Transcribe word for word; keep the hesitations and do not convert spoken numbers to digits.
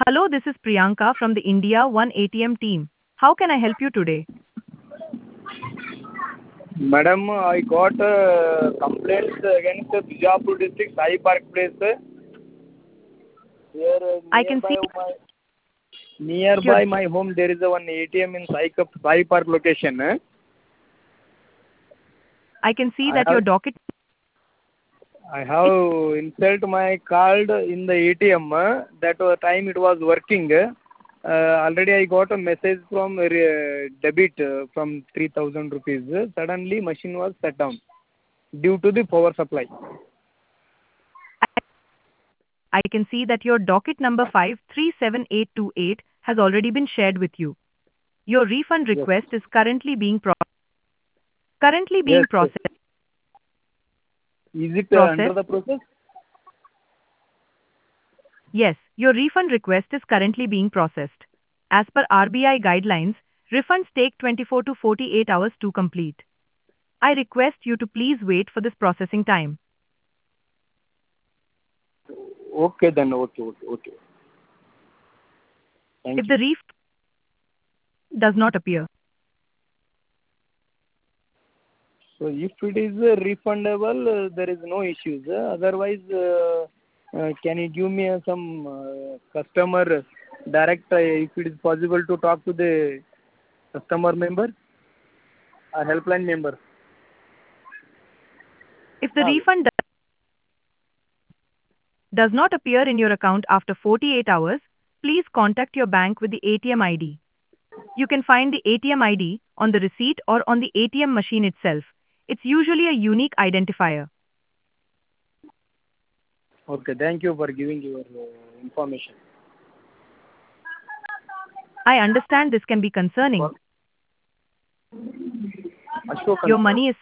Hello, this is Priyanka from the India One A T M team. How can I help you today? Madam, I got uh, complaints against Bijapur district Sai Park place. Here uh, I can see nearby my that your nearby my home there is a one A T M in Sai, Cup- Sai Park location. eh. I can see I that have your docket I have insert my card in the A T M. uh, That uh, time it was working. Uh, already I got a message from uh, debit uh, from three thousand rupees. Suddenly machine was shut down due to the power supply. I can see that your docket number five three seven eight two eight has already been shared with you. Your refund Yes. request is currently being pro- currently Yes. being Yes. processed. Is it uh, under Process? the process? Yes, your refund request is currently being processed. As per R B I guidelines, refunds take twenty-four to forty-eight hours to complete. I request you to please wait for this processing time. Okay then. Okay. Okay. Okay. If Thank the you. refund does not appear, So if it is uh, refundable, uh, there is no issues. uh, Otherwise, uh, uh, can you give me uh, some uh, customer direct, uh, if it is possible to talk to the customer member or helpline member? if the Hello. refund does not appear in your account after forty-eight hours, please contact your bank with the A T M I D. You can find the A T M I D on the receipt or on the A T M machine itself. It's usually a unique identifier. Okay. Thank you for giving your uh, information. I understand this can be concerning. Ashok Your Ansar. money is